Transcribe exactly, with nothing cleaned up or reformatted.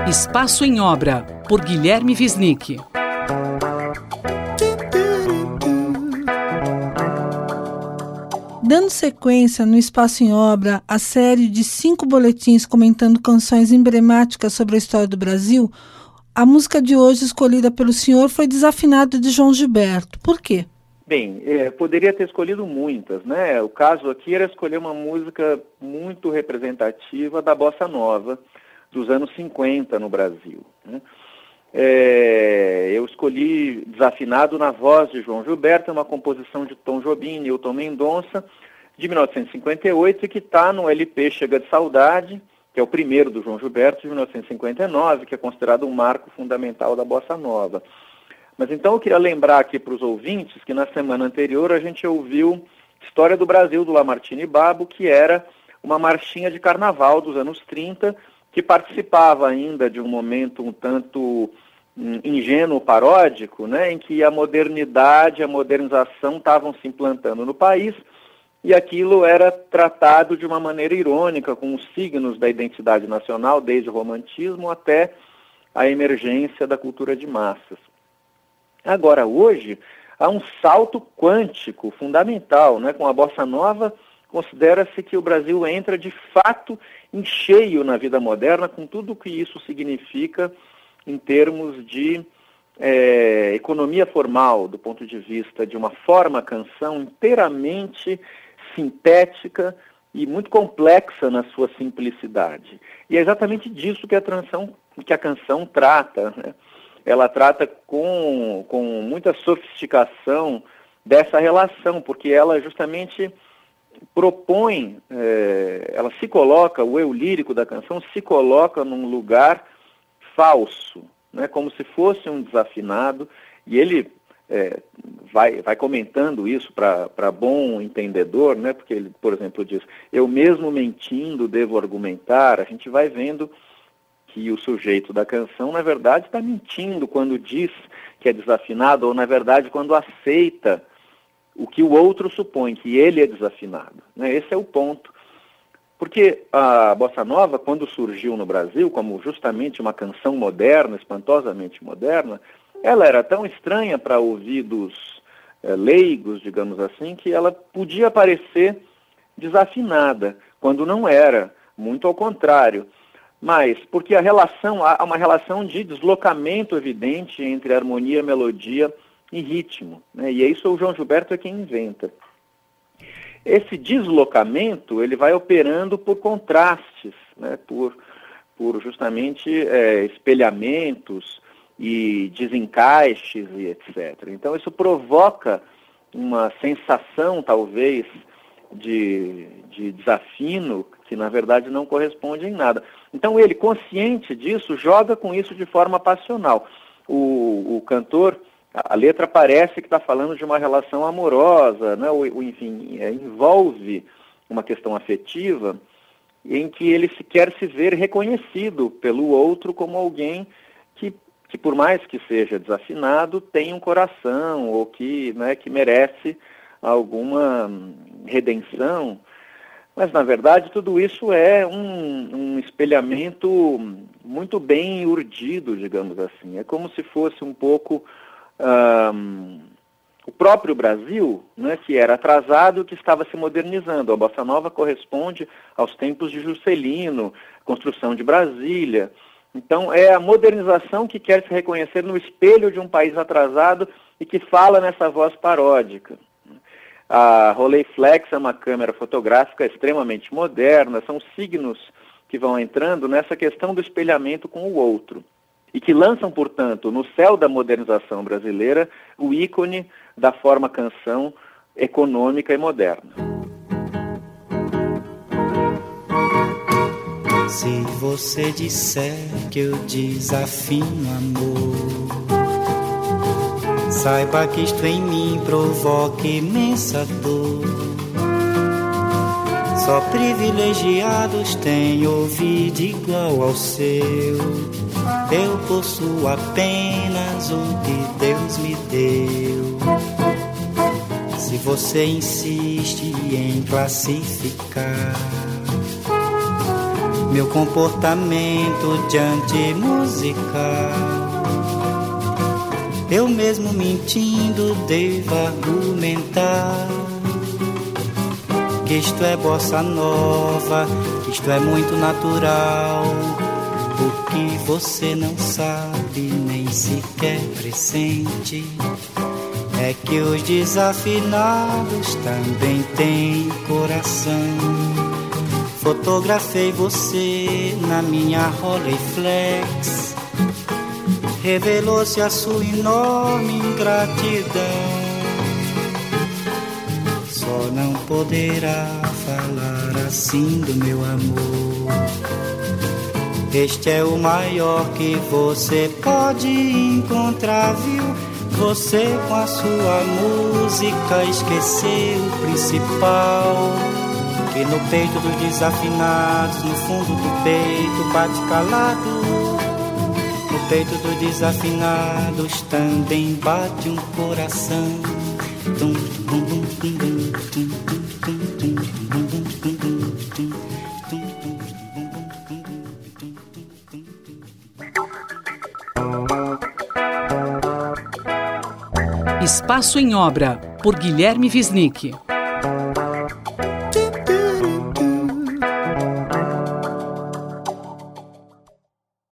Espaço em Obra, por Guilherme Wisnik. Dando sequência no Espaço em Obra, a série de cinco boletins comentando canções emblemáticas sobre a história do Brasil, a música de hoje escolhida pelo senhor foi Desafinado, de João Gilberto. Por quê? Bem, é, poderia ter escolhido muitas, né? O caso aqui era escolher uma música muito representativa da Bossa Nova dos anos cinquenta no Brasil, né? É, eu escolhi Desafinado na voz de João Gilberto, uma composição de Tom Jobim e Newton Mendonça, de mil novecentos e cinquenta e oito, e que está no L P Chega de Saudade, que é o primeiro do João Gilberto, de mil novecentos e cinquenta e nove, que é considerado um marco fundamental da Bossa Nova. Mas então eu queria lembrar aqui para os ouvintes que na semana anterior a gente ouviu História do Brasil, do Lamartine Babo, que era uma marchinha de carnaval dos anos trinta, que participava ainda de um momento um tanto ingênuo, paródico, né, em que a modernidade, a modernização estavam se implantando no país, e aquilo era tratado de uma maneira irônica, com os signos da identidade nacional, desde o romantismo até a emergência da cultura de massas. Agora, hoje, há um salto quântico fundamental, né, com a Bossa Nova. Considera-se que o Brasil entra de fato em cheio na vida moderna, com tudo o que isso significa em termos de é, economia formal, do ponto de vista de uma forma canção inteiramente sintética e muito complexa na sua simplicidade. E é exatamente disso que a, tranção, que a canção trata, né? Ela trata com, com muita sofisticação dessa relação, porque ela justamente propõe, é, ela se coloca, o eu lírico da canção se coloca num lugar falso, né, como se fosse um desafinado, e ele é, vai, vai comentando isso para bom entendedor, né, porque ele, por exemplo, diz, eu mesmo mentindo devo argumentar. A gente vai vendo que o sujeito da canção, na verdade, está mentindo quando diz que é desafinado, ou, na verdade, quando aceita o que o outro supõe, que ele é desafinado, né? Esse é o ponto. Porque a Bossa Nova, quando surgiu no Brasil, como justamente uma canção moderna, espantosamente moderna, ela era tão estranha para ouvidos é, leigos, digamos assim, que ela podia parecer desafinada, quando não era, muito ao contrário. Mas, porque a relação, há uma relação de deslocamento evidente entre harmonia, melodia e ritmo, né? E isso o João Gilberto é quem inventa. Esse deslocamento, ele vai operando por contrastes, né? por, por justamente é, espelhamentos e desencaixes e etcétera. Então isso provoca uma sensação, talvez, de, de desafino, que na verdade não corresponde em nada. Então ele, consciente disso, joga com isso de forma passional. O, o cantor, a letra parece que está falando de uma relação amorosa, né? ou, ou, enfim, é, envolve uma questão afetiva em que ele se quer se ver reconhecido pelo outro como alguém que, que por mais que seja desafinado, tem um coração, ou que, né, que merece alguma redenção. Mas, na verdade, tudo isso é um, um espelhamento muito bem urdido, digamos assim. É como se fosse um pouco um, o próprio Brasil, né, que era atrasado, que estava se modernizando. A Bossa Nova corresponde aos tempos de Juscelino, construção de Brasília. Então, é a modernização que quer se reconhecer no espelho de um país atrasado e que fala nessa voz paródica. A Rolleiflex é uma câmera fotográfica extremamente moderna, são signos que vão entrando nessa questão do espelhamento com o outro e que lançam, portanto, no céu da modernização brasileira, o ícone da forma canção econômica e moderna. Se você disser que eu desafino amor, saiba que isto em mim provoca imensa dor. Só privilegiados têm ouvido igual ao seu. Eu possuo apenas o que Deus me deu. Se você insiste em classificar meu comportamento diante musical. Eu mesmo mentindo devo argumentar que isto é bossa nova, que isto é muito natural. O que você não sabe, nem sequer pressente, é que os desafinados também têm coração. Fotografei você na minha Rolleiflex, revelou-se a sua enorme ingratidão. Só não poderá falar assim do meu amor. Este é o maior que você pode encontrar, viu? Você com a sua música esqueceu o principal, que no peito dos desafinados, no fundo do peito bate calado. No peito dos desafinados também bate um coração. Tum, tum, tum, tum, tum, tum, tum, tum, tum, tum, tum. Espaço em Obra, por Guilherme Wisnik.